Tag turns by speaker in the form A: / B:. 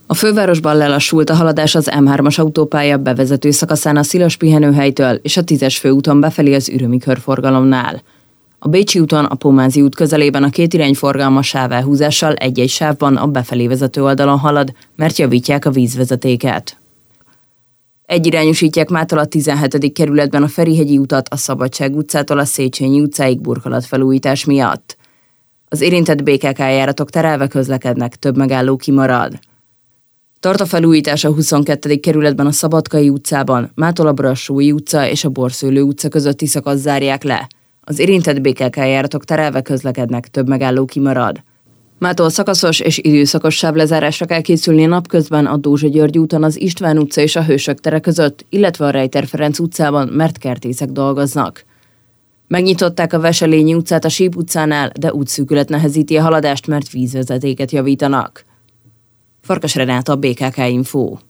A: A fővárosban lelassult a haladás az M3-as autópálya bevezető szakaszán a Szilas pihenőhelytől és a 10-es főúton befelé az Ürömi körforgalomnál. A Bécsi úton a Pomázi út közelében a két irányforgalmas sávelhúzással egy-egy sávban a befelé vezető oldalon halad, mert javítják a vízvezetéket. Egyirányosítják mától a 17. kerületben a Ferihegyi utat a Szabadság utcától a Széchenyi utcáig burkolatfelújítás miatt. Az érintett BKK járatok terelve közlekednek, több megálló kimarad. Tart a felújítás a 22. kerületben a Szabadkai utcában, mától a Brassói utca és a Borszőlő utca közötti szakaszt zárják le. Az érintett BKK járatok terelve közlekednek, több megálló kimarad. Mától szakaszos és időszakos sávlezárásra kell készülni napközben a Dózsa-György úton az István utca és a Hősök tere között, illetve a Rejter Ferenc utcában, mert kertészek dolgoznak. Megnyitották a Veselényi utcát a Síp utcánál, de útszűkület nehezíti a haladást, mert vízvezetéket javítanak. Farkas Renáta, BKK Info.